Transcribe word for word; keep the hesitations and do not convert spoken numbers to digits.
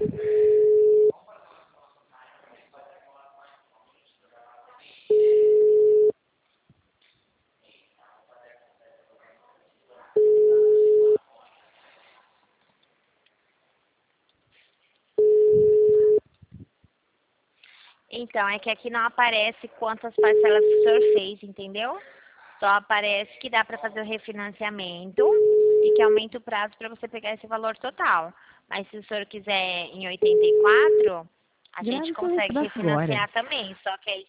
Então, é que aqui não aparece quantas parcelas que o senhor fez, entendeu? Só aparece que dá para fazer o refinanciamento e que aumenta o prazo para você pegar esse valor total. Mas se o senhor quiser em oitenta e quatro, a gente Grave seu consegue recado agora. refinanciar também, só que aí